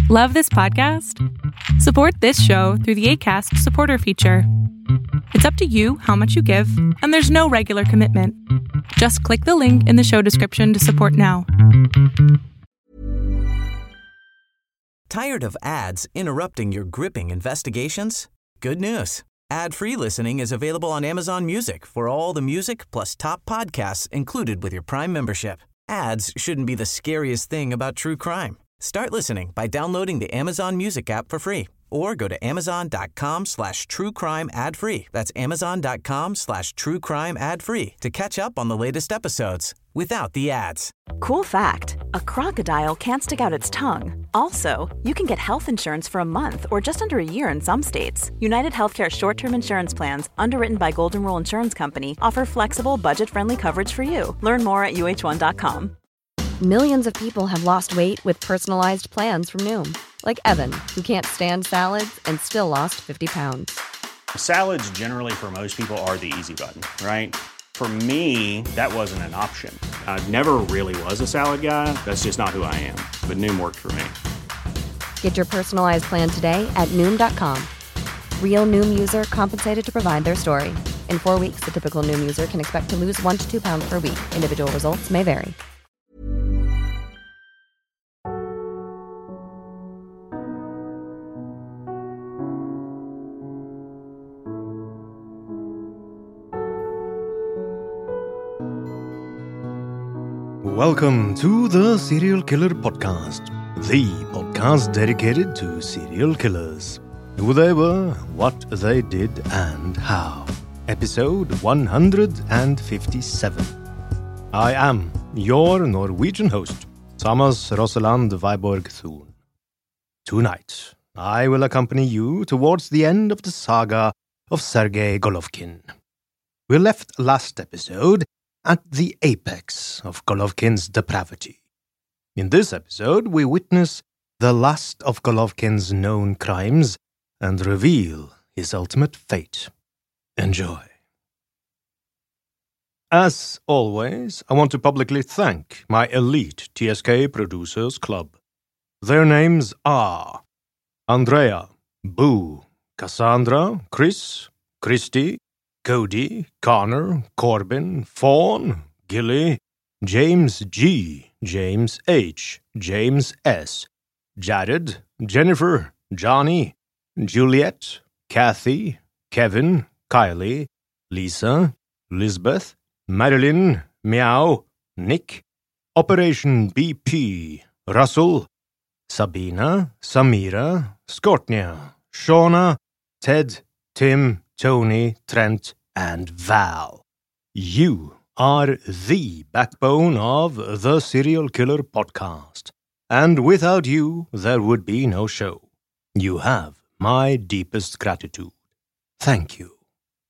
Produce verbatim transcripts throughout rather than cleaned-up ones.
Love this podcast? Support this show through the Acast supporter feature. It's up to you how much you give, and there's no regular commitment. Just click the link in the show description to support now. Tired of ads interrupting your gripping investigations? Good news. Ad-free listening is available on Amazon Music for all the music plus top podcasts included with your Prime membership. Ads shouldn't be the scariest thing about true crime. Start listening by downloading the Amazon Music app for free or go to amazon.com slash true crime ad free. That's amazon.com slash true crime ad free to catch up on the latest episodes without the ads. Cool fact, a crocodile can't stick out its tongue. Also, you can get health insurance for a month or just under a year in some states. United Healthcare short-term insurance plans, underwritten by Golden Rule Insurance Company, offer flexible, budget-friendly coverage for you. Learn more at U H one dot com. Millions of people have lost weight with personalized plans from Noom. Like Evan, who can't stand salads and still lost fifty pounds. Salads generally for most people are the easy button, right? For me, that wasn't an option. I never really was a salad guy. That's just not who I am. But Noom worked for me. Get your personalized plan today at Noom dot com. Real Noom user compensated to provide their story. In four weeks, the typical Noom user can expect to lose one to two pounds per week. Individual results may vary. Welcome to the Serial Killer Podcast, the podcast dedicated to serial killers, who they were, what they did, and how. Episode one hundred fifty-seven. I am your Norwegian host, Thomas Roseland Viborg Thun. Tonight, I will accompany you towards the end of the saga of Sergei Golovkin. We left last episode at the apex of Golovkin's depravity. In this episode, we witness the last of Golovkin's known crimes and reveal his ultimate fate. Enjoy. As always, I want to publicly thank my elite T S K Producers Club. Their names are Andrea, Boo, Cassandra, Chris, Christy, Cody, Connor, Corbin, Fawn, Gilly, James G, James H, James S, Jared, Jennifer, Johnny, Juliet, Kathy, Kevin, Kylie, Lisa, Lisbeth, Marilyn, Meow, Nick, Operation B P, Russell, Sabina, Samira, Skortnia, Shauna, Ted, Tim, Tony, Trent, and Val. You are the backbone of the Serial Killer Podcast, and without you, there would be no show. You have my deepest gratitude. Thank you.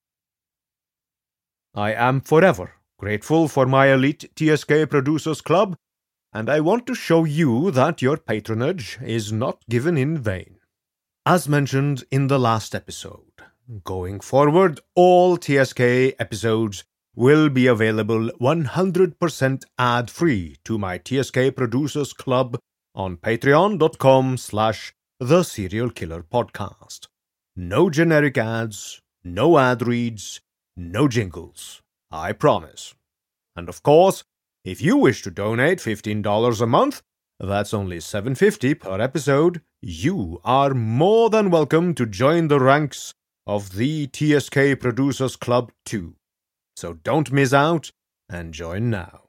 I am forever grateful for my elite T S K Producers Club, and I want to show you that your patronage is not given in vain. As mentioned in the last episode, going forward, all T S K episodes will be available one hundred percent ad-free to my T S K Producers Club on patreon.com slash the Serial Killer Podcast. No generic ads, no ad reads, no jingles. I promise. And of course, if you wish to donate fifteen dollars a month, that's only seven dollars and fifty cents per episode, you are more than welcome to join the ranks of the T S K Producers Club too. So don't miss out and join now.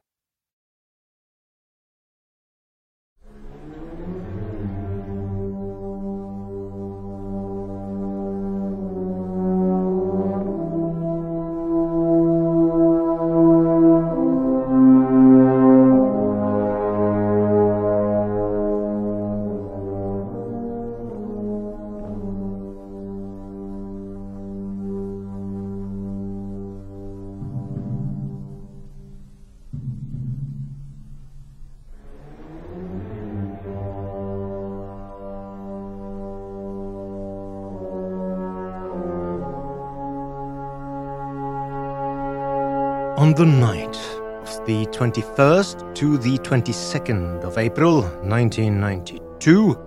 On the night of the twenty-first to the twenty-second of April, nineteen ninety-two,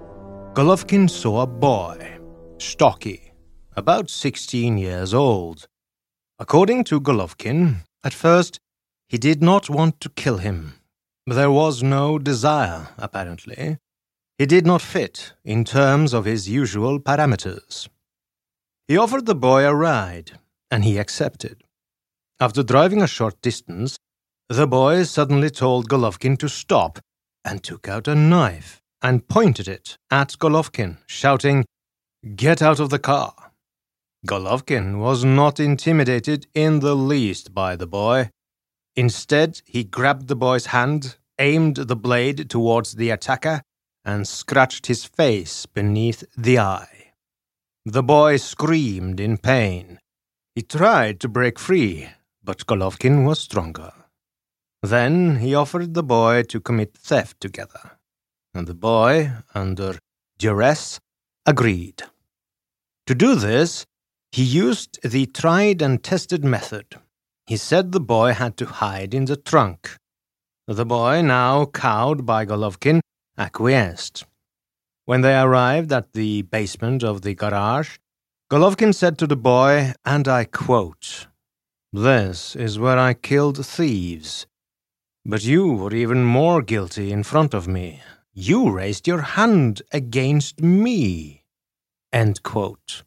Golovkin saw a boy, stocky, about sixteen years old. According to Golovkin, at first he did not want to kill him. There was no desire, apparently. He did not fit in terms of his usual parameters. He offered the boy a ride, and he accepted. After driving a short distance, the boy suddenly told Golovkin to stop and took out a knife and pointed it at Golovkin, shouting, "Get out of the car." Golovkin was not intimidated in the least by the boy. Instead, he grabbed the boy's hand, aimed the blade towards the attacker, and scratched his face beneath the eye. The boy screamed in pain. He tried to break free, but Golovkin was stronger. Then he offered the boy to commit theft together, and the boy, under duress, agreed. To do this, he used the tried and tested method. He said the boy had to hide in the trunk. The boy, now cowed by Golovkin, acquiesced. When they arrived at the basement of the garage, Golovkin said to the boy, and I quote, "This is where I killed thieves. But you were even more guilty in front of me. You raised your hand against me." End quote.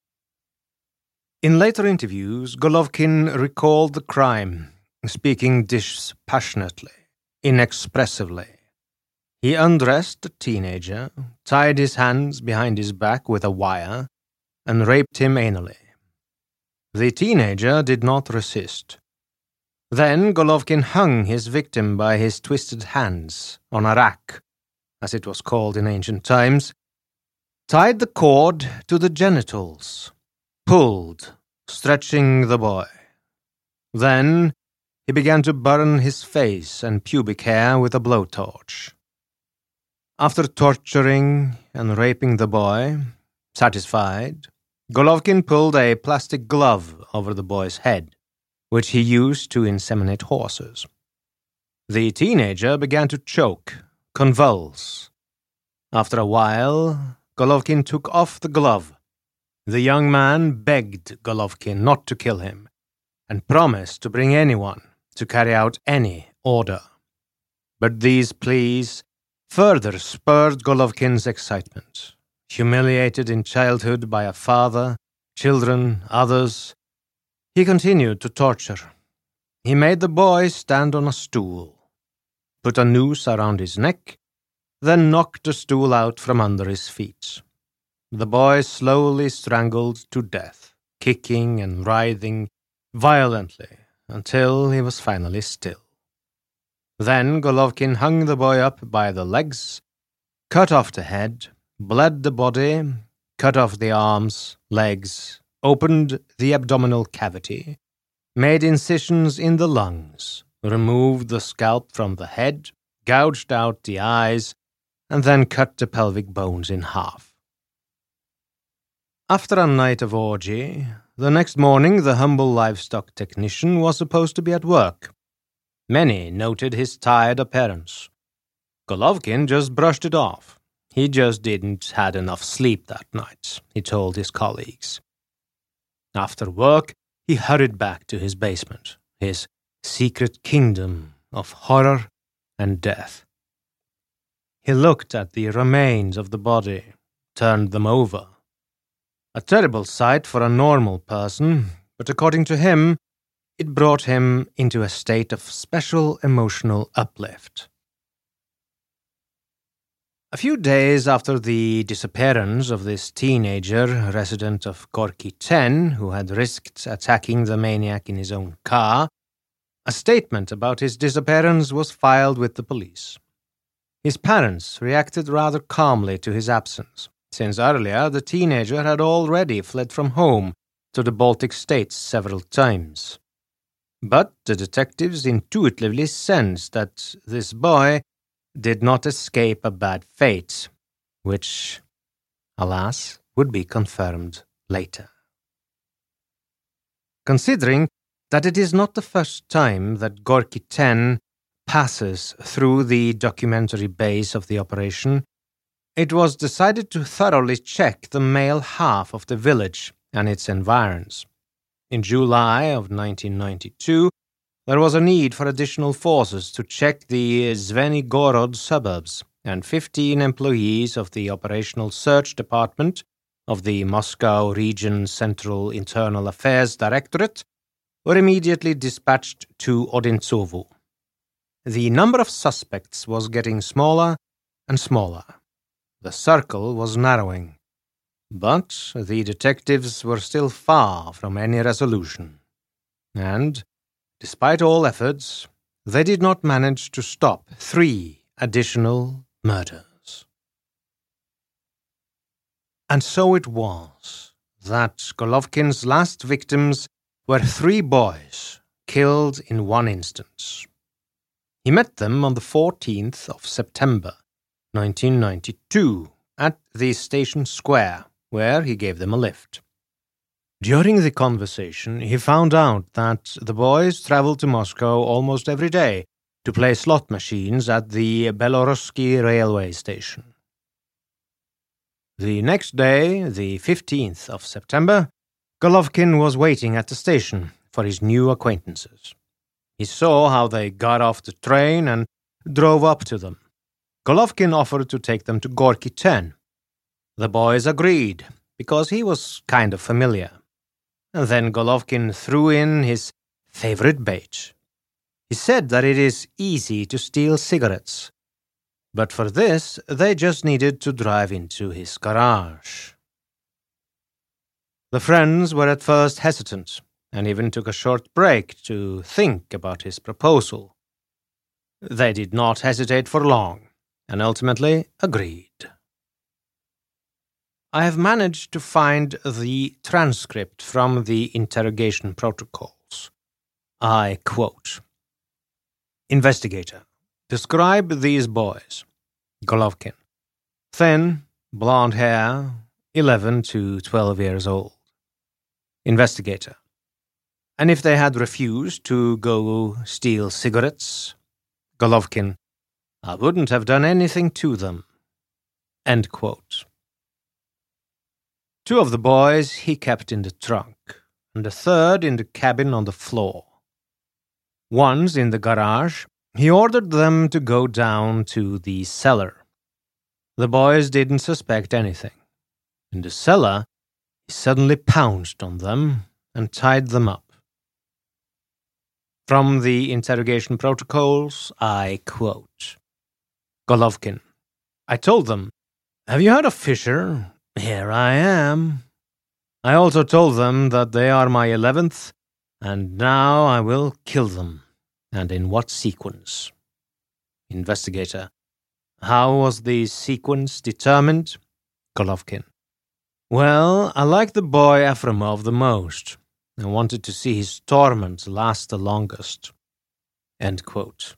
In later interviews, Golovkin recalled the crime, speaking dispassionately, inexpressively. He undressed the teenager, tied his hands behind his back with a wire, and raped him anally. The teenager did not resist. Then Golovkin hung his victim by his twisted hands on a rack, as it was called in ancient times, tied the cord to the genitals, pulled, stretching the boy. Then he began to burn his face and pubic hair with a blowtorch. After torturing and raping the boy, satisfied, Golovkin pulled a plastic glove over the boy's head, which he used to inseminate horses. The teenager began to choke, convulse. After a while, Golovkin took off the glove. The young man begged Golovkin not to kill him and promised to bring anyone to carry out any order. But these pleas further spurred Golovkin's excitement. Humiliated in childhood by a father, children, others, he continued to torture. He made the boy stand on a stool, put a noose around his neck, then knocked the stool out from under his feet. The boy slowly strangled to death, kicking and writhing violently until he was finally still. Then Golovkin hung the boy up by the legs, cut off the head, bled the body, cut off the arms, legs, opened the abdominal cavity, made incisions in the lungs, removed the scalp from the head, gouged out the eyes, and then cut the pelvic bones in half. After a night of orgy, the next morning the humble livestock technician was supposed to be at work. Many noted his tired appearance. Golovkin just brushed it off. He just didn't had enough sleep that night, he told his colleagues. After work, he hurried back to his basement, his secret kingdom of horror and death. He looked at the remains of the body, turned them over. A terrible sight for a normal person, but according to him, it brought him into a state of special emotional uplift. A few days after the disappearance of this teenager, resident of Gorky ten, who had risked attacking the maniac in his own car, a statement about his disappearance was filed with the police. His parents reacted rather calmly to his absence, since earlier the teenager had already fled from home to the Baltic states several times. But the detectives intuitively sensed that this boy did not escape a bad fate, which, alas, would be confirmed later. Considering that it is not the first time that Gorky ten passes through the documentary base of the operation, it was decided to thoroughly check the male half of the village and its environs. In July of nineteen ninety-two, there was a need for additional forces to check the Zvenigorod suburbs, and fifteen employees of the Operational Search Department of the Moscow Region Central Internal Affairs Directorate were immediately dispatched to Odintsovo. The number of suspects was getting smaller and smaller. The circle was narrowing. But the detectives were still far from any resolution. And, despite all efforts, they did not manage to stop three additional murders. And so it was that Golovkin's last victims were three boys killed in one instance. He met them on the fourteenth of September, nineteen ninety-two, at the station square, where he gave them a lift. During the conversation, he found out that the boys traveled to Moscow almost every day to play slot machines at the Belorusky railway station. The next day, the fifteenth of September, Golovkin was waiting at the station for his new acquaintances. He saw how they got off the train and drove up to them. Golovkin offered to take them to Gorky ten. The boys agreed, because he was kind of familiar. And then Golovkin threw in his favorite bait. He said that it is easy to steal cigarettes, but for this they just needed to drive into his garage. The friends were at first hesitant, and even took a short break to think about his proposal. They did not hesitate for long, and ultimately agreed. I have managed to find the transcript from the interrogation protocols. I quote, Investigator, describe these boys. Golovkin. Thin, blonde hair, eleven to twelve years old. Investigator. And if they had refused to go steal cigarettes? Golovkin. I wouldn't have done anything to them. End quote. Two of the boys he kept in the trunk, and the third in the cabin on the floor. Once in the garage, he ordered them to go down to the cellar. The boys didn't suspect anything. In the cellar, he suddenly pounced on them and tied them up. From the interrogation protocols, I quote, Golovkin. I told them, have you heard of Fisher? Here I am. I also told them that they are my eleventh, and now I will kill them. And in what sequence? Investigator. How was the sequence determined? Golovkin. Well, I liked the boy Efremov the most. I wanted to see his torment last the longest. End quote.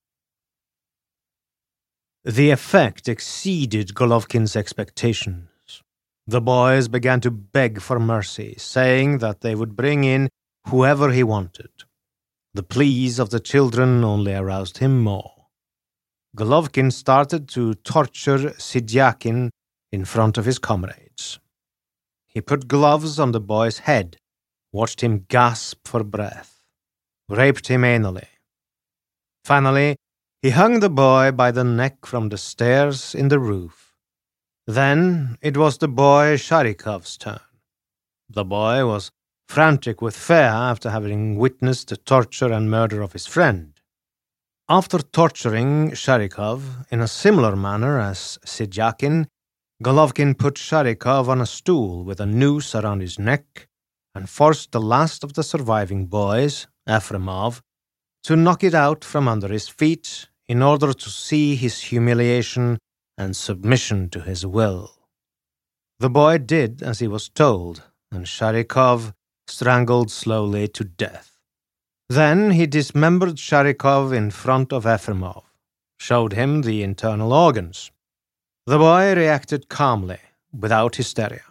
The effect exceeded Golovkin's expectations. The boys began to beg for mercy, saying that they would bring in whoever he wanted. The pleas of the children only aroused him more. Golovkin started to torture Sidyakin in front of his comrades. He put gloves on the boy's head, watched him gasp for breath, raped him anally. Finally, he hung the boy by the neck from the stairs in the roof. Then it was the boy Sharikov's turn. The boy was frantic with fear after having witnessed the torture and murder of his friend. After torturing Sharikov in a similar manner as Sidyakin, Golovkin put Sharikov on a stool with a noose around his neck and forced the last of the surviving boys, Efremov, to knock it out from under his feet in order to see his humiliation and submission to his will. The boy did as he was told, and Sharikov strangled slowly to death. Then he dismembered Sharikov in front of Efremov, showed him the internal organs. The boy reacted calmly, without hysteria.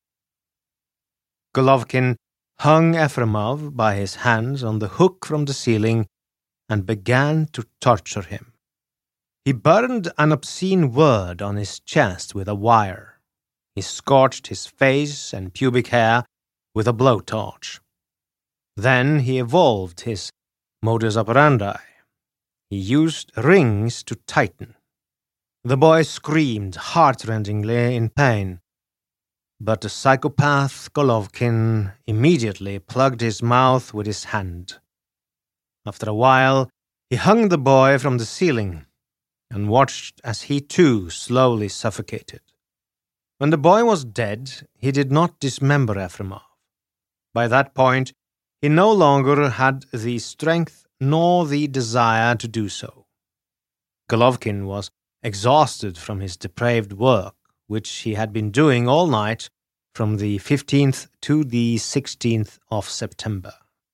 Golovkin hung Efremov by his hands on the hook from the ceiling and began to torture him. He burned an obscene word on his chest with a wire. He scorched his face and pubic hair with a blowtorch. Then he evolved his modus operandi. He used rings to tighten. The boy screamed heart-rendingly in pain, but the psychopath Golovkin immediately plugged his mouth with his hand. After a while, he hung the boy from the ceiling and watched as he too slowly suffocated. When the boy was dead, he did not dismember Efremov. By that point, he no longer had the strength nor the desire to do so. Golovkin was exhausted from his depraved work, which he had been doing all night from the fifteenth to the sixteenth of September.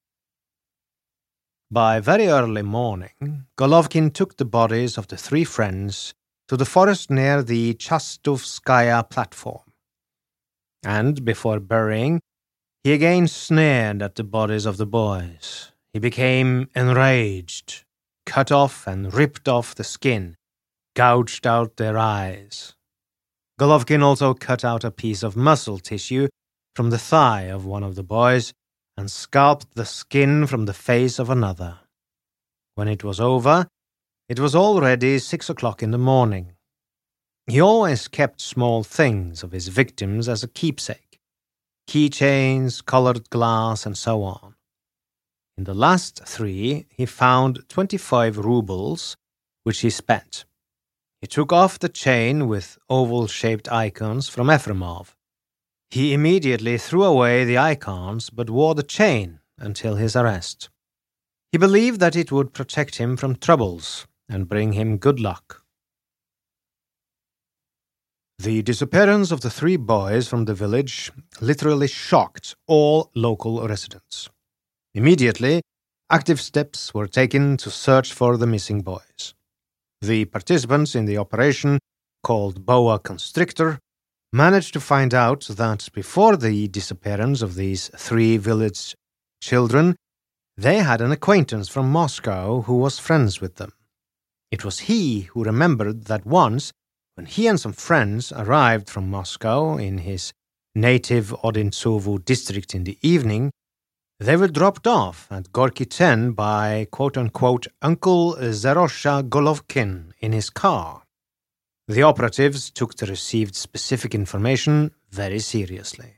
By very early morning, Golovkin took the bodies of the three friends to the forest near the Chastovskaya platform. And before burying, he again sneered at the bodies of the boys. He became enraged, cut off and ripped off the skin, gouged out their eyes. Golovkin also cut out a piece of muscle tissue from the thigh of one of the boys and scalped the skin from the face of another. When it was over, it was already six o'clock in the morning. He always kept small things of his victims as a keepsake, keychains, colored glass, and so on. In the last three, he found twenty-five rubles, which he spent. He took off the chain with oval-shaped icons from Efremov. He immediately threw away the icons but wore the chain until his arrest. He believed that it would protect him from troubles and bring him good luck. The disappearance of the three boys from the village literally shocked all local residents. Immediately, active steps were taken to search for the missing boys. The participants in the operation, called Boa Constrictor, managed to find out that before the disappearance of these three village children, they had an acquaintance from Moscow who was friends with them. It was he who remembered that once, when he and some friends arrived from Moscow in his native Odintsovo district in the evening, they were dropped off at Gorky ten by quote-unquote Uncle Zerosha Golovkin in his car. The operatives took the received specific information very seriously.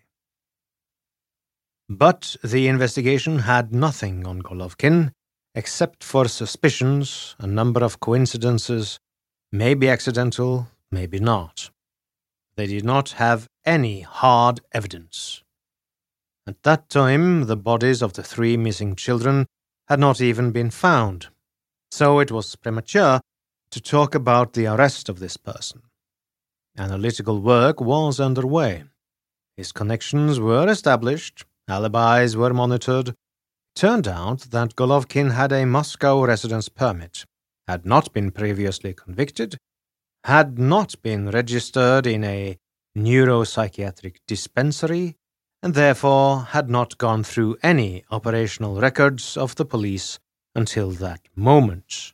But the investigation had nothing on Golovkin, except for suspicions, a number of coincidences, maybe accidental, maybe not. They did not have any hard evidence. At that time, the bodies of the three missing children had not even been found, so it was premature to talk about the arrest of this person. Analytical work was underway. His connections were established, alibis were monitored. It turned out that Golovkin had a Moscow residence permit, had not been previously convicted, had not been registered in a neuropsychiatric dispensary, and therefore had not gone through any operational records of the police until that moment.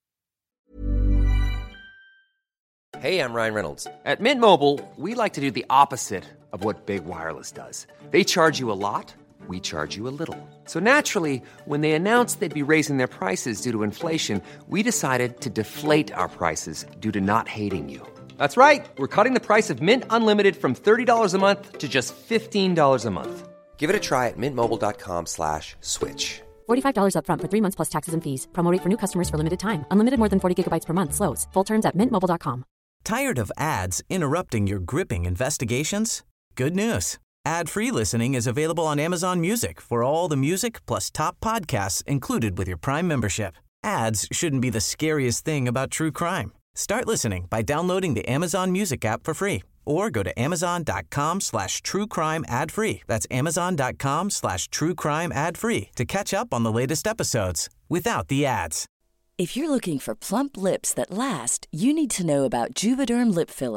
Hey, I'm Ryan Reynolds. At Mint Mobile, we like to do the opposite of what Big Wireless does. They charge you a lot, we charge you a little. So naturally, when they announced they'd be raising their prices due to inflation, we decided to deflate our prices due to not hating you. That's right. We're cutting the price of Mint Unlimited from thirty dollars a month to just fifteen dollars a month. Give it a try at mintmobile.com slash switch. forty-five dollars up front for three months plus taxes and fees. Promo rate for new customers for limited time. Unlimited more than forty gigabytes per month. Slows full terms at mint mobile dot com. Tired of ads interrupting your gripping investigations? Good news. Ad-free listening is available on Amazon Music for all the music plus top podcasts included with your Prime membership. Ads shouldn't be the scariest thing about true crime. Start listening by downloading the Amazon Music app for free or go to amazon.com slash true crime ad free. That's amazon.com slash true crime ad free to catch up on the latest episodes without the ads. If you're looking for plump lips that last, you need to know about Juvederm lip fillers.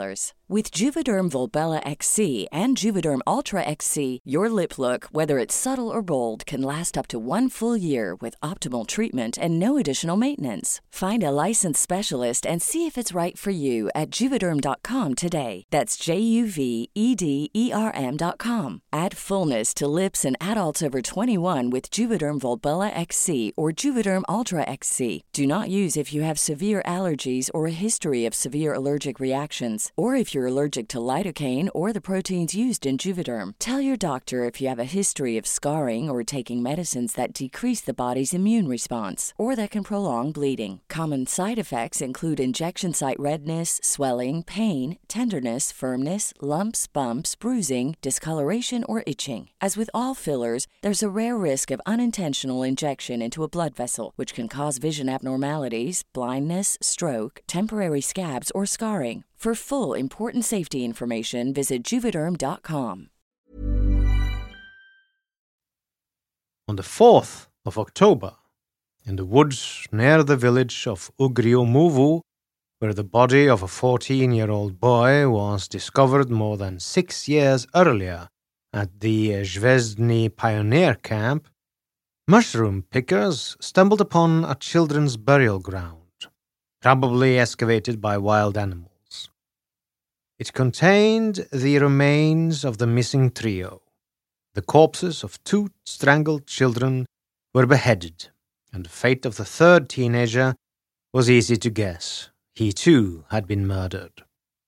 With Juvederm Volbella X C and Juvederm Ultra X C, your lip look, whether it's subtle or bold, can last up to one full year with optimal treatment and no additional maintenance. Find a licensed specialist and see if it's right for you at Juvederm dot com today. That's J U V E D E R M dot com. Add fullness to lips in adults over twenty-one with Juvederm Volbella X C or Juvederm Ultra X C. Do not use if you have severe allergies or a history of severe allergic reactions, or if you're allergic to lidocaine or the proteins used in Juvederm. Tell your doctor if you have a history of scarring or taking medicines that decrease the body's immune response or that can prolong bleeding. Common side effects include injection site redness, swelling, pain, tenderness, firmness, lumps, bumps, bruising, discoloration, or itching. As with all fillers, there's a rare risk of unintentional injection into a blood vessel, which can cause vision abnormalities, blindness, stroke, temporary scabs, or scarring. For full important safety information, visit Juvederm dot com. On the fourth of October, in the woods near the village of Ugriomuvu, where the body of a fourteen-year-old boy was discovered more than six years earlier at the Zvezdny pioneer camp, mushroom pickers stumbled upon a children's burial ground, probably excavated by wild animals. It contained the remains of the missing trio. The corpses of two strangled children were beheaded, and the fate of the third teenager was easy to guess. He too had been murdered.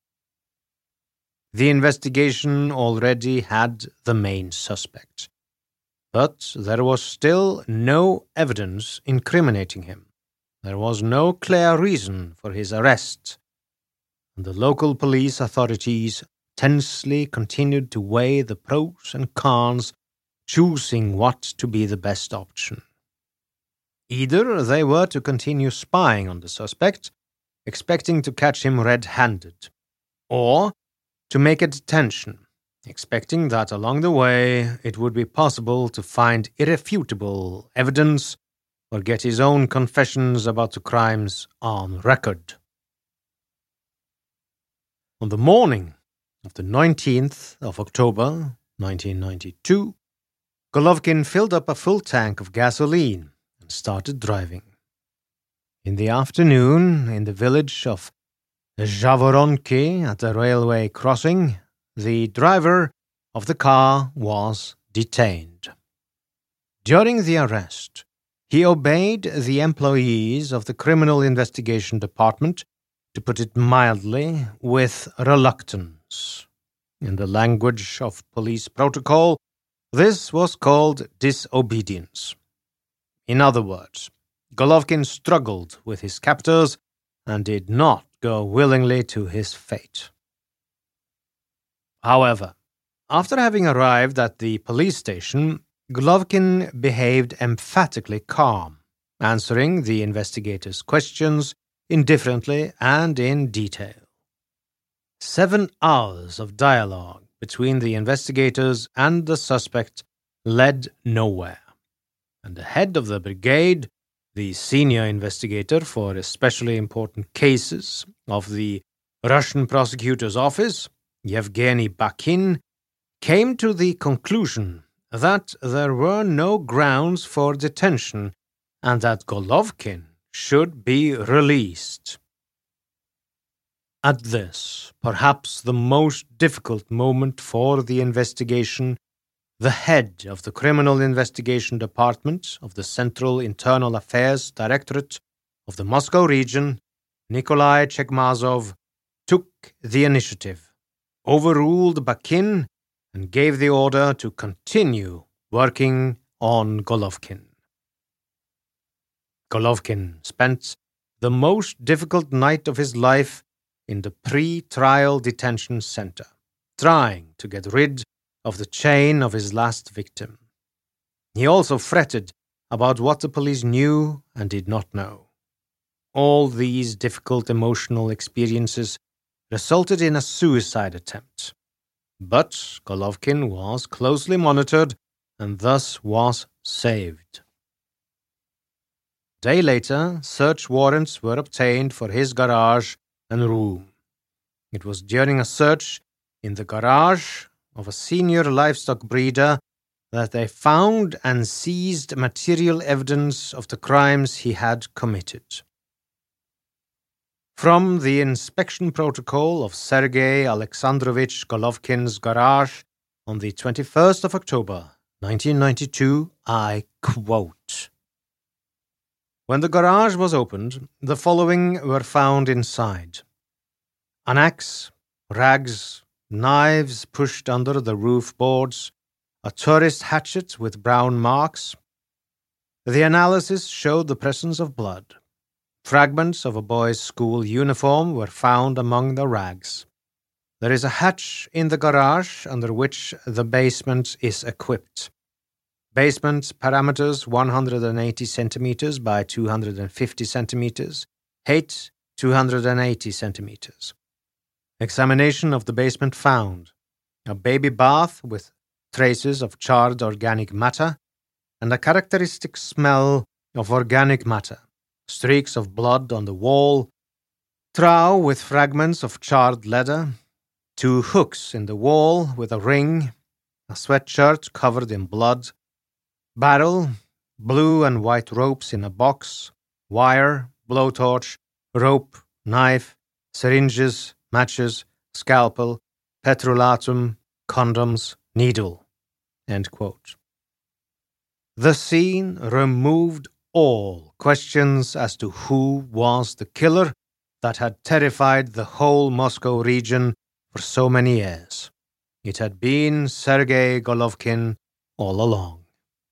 The investigation already had the main suspect, but there was still no evidence incriminating him. There was no clear reason for his arrest, and the local police authorities tensely continued to weigh the pros and cons, choosing what to be the best option. Either they were to continue spying on the suspect, expecting to catch him red-handed, or to make a detention, expecting that along the way it would be possible to find irrefutable evidence or get his own confessions about the crimes on record. On the morning of the nineteenth of October, nineteen ninety-two, Golovkin filled up a full tank of gasoline and started driving. In the afternoon, in the village of Zhavoronki at the railway crossing, the driver of the car was detained. During the arrest, he obeyed the employees of the Criminal Investigation Department, to put it mildly, with reluctance. In the language of police protocol, this was called disobedience. In other words, Golovkin struggled with his captors and did not go willingly to his fate. However, after having arrived at the police station, Golovkin behaved emphatically calm, answering the investigators' questions indifferently and in detail. Seven hours of dialogue between the investigators and the suspect led nowhere, and the head of the brigade, the senior investigator for especially important cases of the Russian prosecutor's office, Yevgeny Bakin, came to the conclusion that there were no grounds for detention and that Golovkin should be released. At this, perhaps the most difficult moment for the investigation, the head of the Criminal Investigation Department of the Central Internal Affairs Directorate of the Moscow region, Nikolai Chekmazov, took the initiative, overruled Bakin, and gave the order to continue working on Golovkin. Golovkin spent the most difficult night of his life in the pre-trial detention center, trying to get rid of the chain of his last victim. He also fretted about what the police knew and did not know. All these difficult emotional experiences resulted in a suicide attempt. But Golovkin was closely monitored and thus was saved. A day later, search warrants were obtained for his garage and room. It was during a search in the garage of a senior livestock breeder that they found and seized material evidence of the crimes he had committed. From the inspection protocol of Sergei Alexandrovich Golovkin's garage on the twenty-first of October, nineteen ninety-two, I quote, "When the garage was opened, the following were found inside: an axe, rags, knives pushed under the roof boards, a tourist hatchet with brown marks. The analysis showed the presence of blood. Fragments of a boy's school uniform were found among the rags. There is a hatch in the garage under which the basement is equipped. Basement parameters one hundred eighty centimeters by two hundred fifty centimeters, height two hundred eighty centimeters. Examination of the basement found a baby bath with traces of charred organic matter and a characteristic smell of organic matter, streaks of blood on the wall, trough with fragments of charred leather, two hooks in the wall with a ring, a sweatshirt covered in blood, barrel, blue and white ropes in a box, wire, blowtorch, rope, knife, syringes, matches, scalpel, petrolatum, condoms, needle." End quote. The scene removed all questions as to who was the killer that had terrified the whole Moscow region for so many years. It had been Sergei Golovkin all along.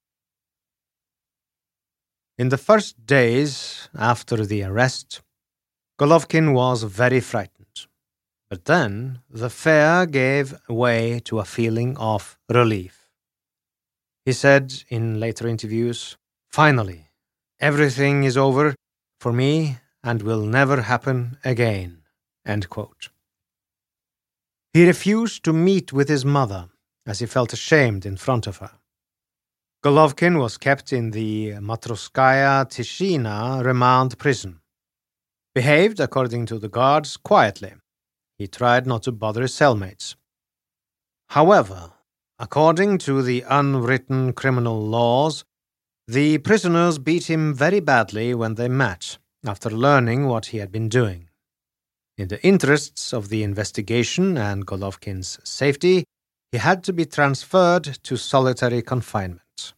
In the first days after the arrest, Golovkin was very frightened. But then the fear gave way to a feeling of relief. He said in later interviews, "Finally, everything is over for me and will never happen again." End quote. He refused to meet with his mother as he felt ashamed in front of her. Golovkin was kept in the Matroskaya Tishina remand prison. Behaved, according to the guards, quietly. He tried not to bother his cellmates. However, according to the unwritten criminal laws, the prisoners beat him very badly when they met, after learning what he had been doing. In the interests of the investigation and Golovkin's safety, he had to be transferred to solitary confinement.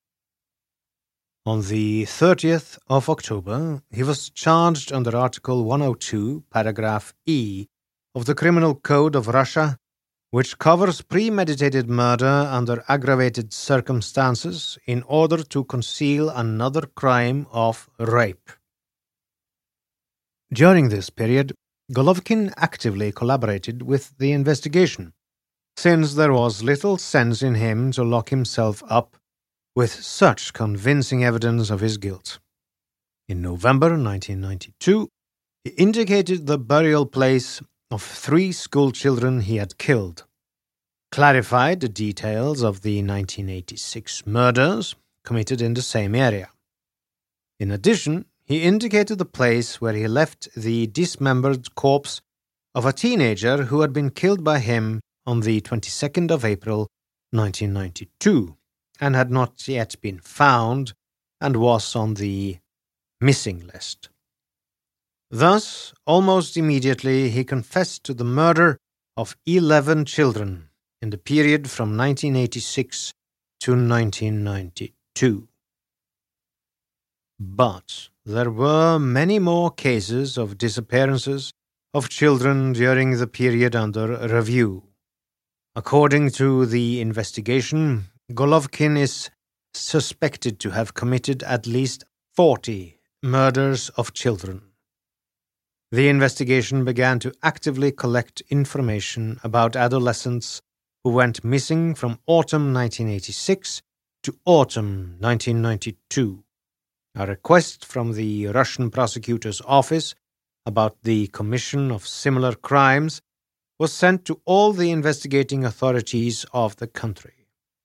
On the thirtieth of October, he was charged under Article one oh two, paragraph E of the Criminal Code of Russia, which covers premeditated murder under aggravated circumstances in order to conceal another crime of rape. During this period, Golovkin actively collaborated with the investigation, since there was little sense in him to lock himself up with such convincing evidence of his guilt. In November nineteen ninety-two, he indicated the burial place of three schoolchildren he had killed, clarified the details of the nineteen eighty-six murders committed in the same area. In addition, he indicated the place where he left the dismembered corpse of a teenager who had been killed by him on the twenty-second of April nineteen ninety-two and had not yet been found and was on the missing list. Thus, almost immediately, he confessed to the murder of eleven children in the period from nineteen eighty-six to nineteen ninety-two. But there were many more cases of disappearances of children during the period under review. According to the investigation, Golovkin is suspected to have committed at least forty murders of children. The investigation began to actively collect information about adolescents who went missing from autumn nineteen eighty-six to autumn nineteen ninety-two. A request from the Russian prosecutor's office about the commission of similar crimes was sent to all the investigating authorities of the country.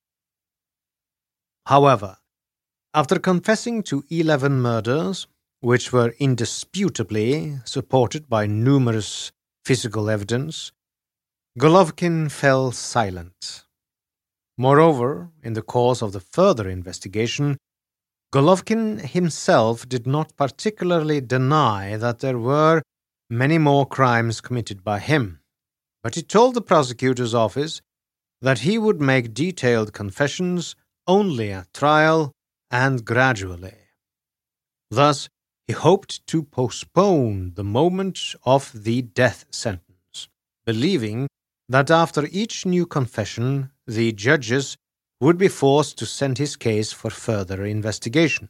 However, after confessing to eleven murders, which were indisputably supported by numerous physical evidence, Golovkin fell silent. Moreover, in the course of the further investigation, Golovkin himself did not particularly deny that there were many more crimes committed by him, but he told the prosecutor's office that he would make detailed confessions only at trial and gradually. Thus, he hoped to postpone the moment of the death sentence, believing that after each new confession, the judges would be forced to send his case for further investigation.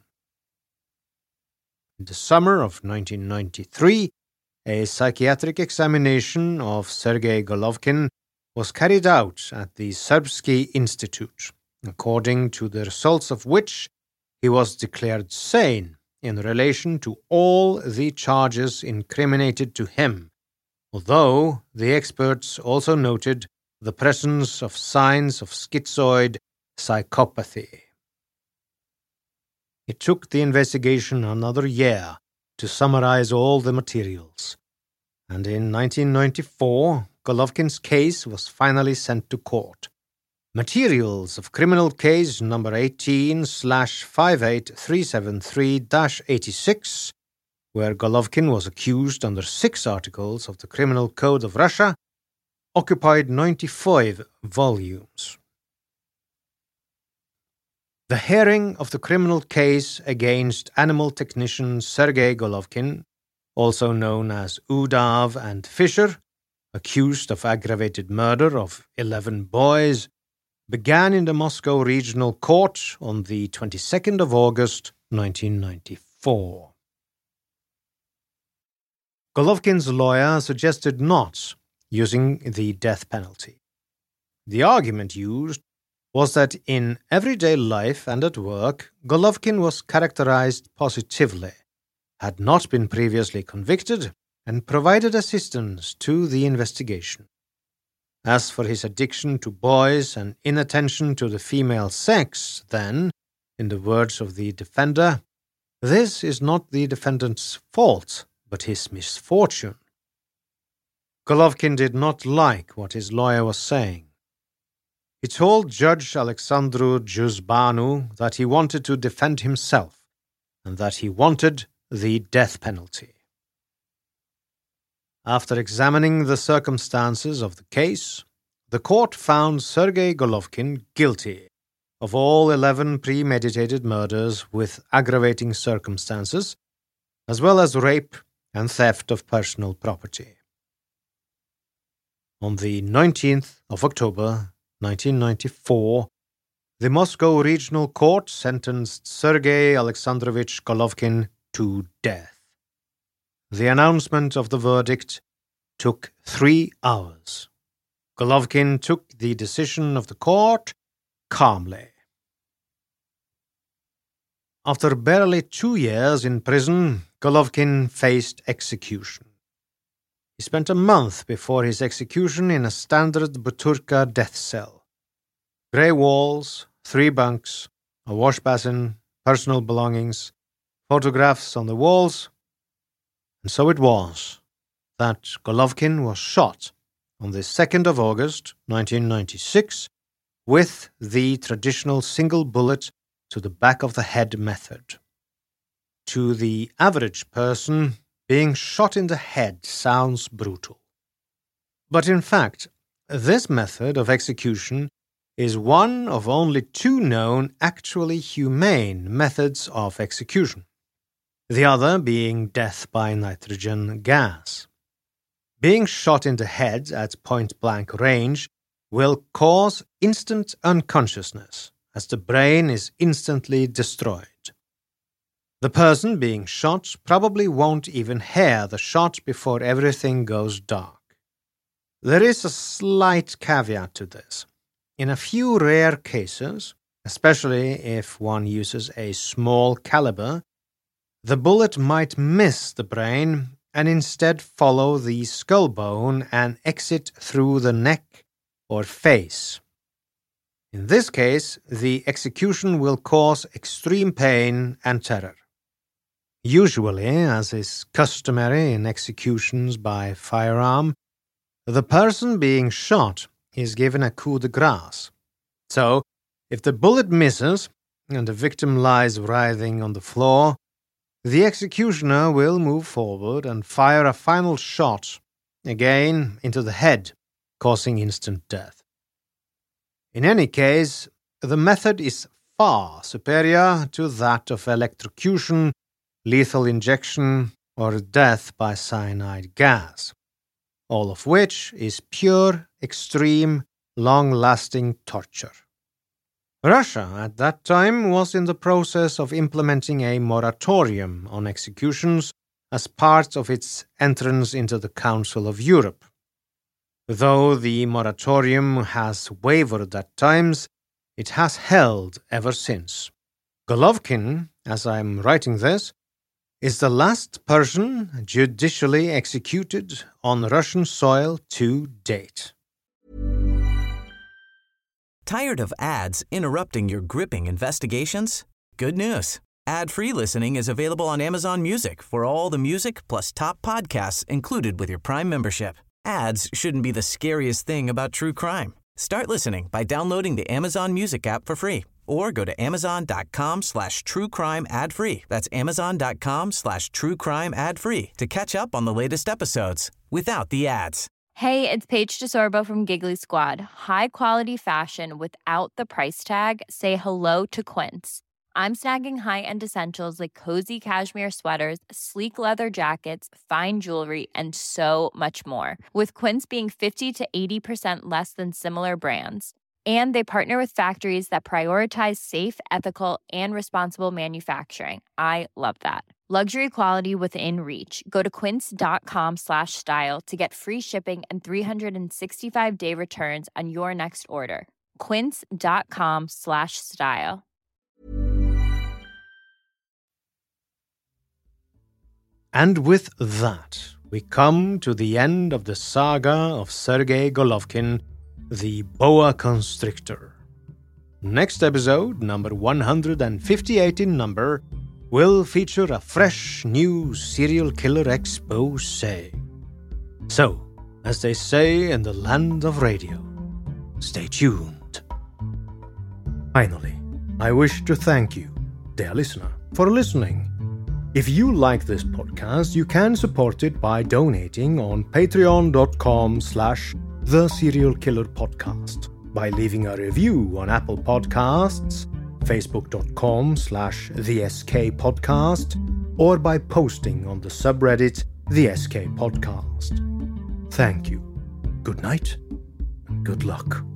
In the summer of nineteen ninety-three, a psychiatric examination of Sergei Golovkin was carried out at the Serbsky Institute, according to the results of which he was declared sane in relation to all the charges incriminated to him, although the experts also noted the presence of signs of schizoid psychopathy. It took the investigation another year to summarize all the materials, and in nineteen ninety-four, Golovkin's case was finally sent to court. Materials of criminal case number eighteen slash five eight three seven three dash eighty-six, where Golovkin was accused under six articles of the Criminal Code of Russia, occupied ninety-five volumes. The hearing of the criminal case against animal technician Sergei Golovkin, also known as Udav and Fisher, accused of aggravated murder of eleven boys, began in the Moscow Regional Court on the twenty-second of August, nineteen ninety-four. Golovkin's lawyer suggested not using the death penalty. The argument used was that in everyday life and at work, Golovkin was characterized positively, had not been previously convicted, and provided assistance to the investigation. As for his addiction to boys and inattention to the female sex, then, in the words of the defender, this is not the defendant's fault, but his misfortune. Golovkin did not like what his lawyer was saying. He told Judge Alexandru Juzbanu that he wanted to defend himself and that he wanted the death penalty. After examining the circumstances of the case, the court found Sergei Golovkin guilty of all eleven premeditated murders with aggravating circumstances, as well as rape and theft of personal property. On the nineteenth of October, nineteen ninety-four, the Moscow Regional Court sentenced Sergei Alexandrovich Golovkin to death. The announcement of the verdict took three hours. Golovkin took the decision of the court calmly. After barely two years in prison, Golovkin faced execution. He spent a month before his execution in a standard Butyrka death cell. Grey walls, three bunks, a wash basin, personal belongings, photographs on the walls. And so it was that Golovkin was shot on the second of August, nineteen ninety-six, with the traditional single bullet to the back of the head method. To the average person, being shot in the head sounds brutal. But in fact, this method of execution is one of only two known actually humane methods of execution, the other being death by nitrogen gas. Being shot in the head at point-blank range will cause instant unconsciousness, as the brain is instantly destroyed. The person being shot probably won't even hear the shot before everything goes dark. There is a slight caveat to this. In a few rare cases, especially if one uses a small caliber, the bullet might miss the brain and instead follow the skull bone and exit through the neck or face. In this case, the execution will cause extreme pain and terror. Usually, as is customary in executions by firearm, the person being shot is given a coup de grace. So, if the bullet misses and the victim lies writhing on the floor, the executioner will move forward and fire a final shot, again into the head, causing instant death. In any case, the method is far superior to that of electrocution, lethal injection, or death by cyanide gas, all of which is pure, extreme, long-lasting torture. Russia at that time was in the process of implementing a moratorium on executions as part of its entrance into the Council of Europe. Though the moratorium has wavered at times, it has held ever since. Golovkin, as I am writing this, is the last person judicially executed on Russian soil to date. Tired of ads interrupting your gripping investigations? Good news. Ad-free listening is available on Amazon Music for all the music plus top podcasts included with your Prime membership. Ads shouldn't be the scariest thing about true crime. Start listening by downloading the Amazon Music app for free or go to amazon.com slash true crime ad free. That's amazon.com slash true crime ad free to catch up on the latest episodes without the ads. Hey, it's Paige DeSorbo from Giggly Squad. High quality fashion without the price tag. Say hello to Quince. I'm snagging high-end essentials like cozy cashmere sweaters, sleek leather jackets, fine jewelry, and so much more. With Quince being fifty to eighty percent less than similar brands. And they partner with factories that prioritize safe, ethical, and responsible manufacturing. I love that. Luxury quality within reach. Go to quince.com slash style to get free shipping and three sixty-five day returns on your next order. Quince.com slash style. And with that, we come to the end of the saga of Sergei Golovkin, the boa constrictor. Next episode, number one hundred fifty-eight in number, will feature a fresh new serial killer expose. So, as they say in the land of radio, stay tuned. Finally, I wish to thank you, dear listener, for listening. If you like this podcast, you can support it by donating on patreon.com slash the serial killer podcast, by leaving a review on Apple Podcasts, facebook.com slash the SK podcast, or by posting on the subreddit the S K podcast. Thank you. Good night and good luck.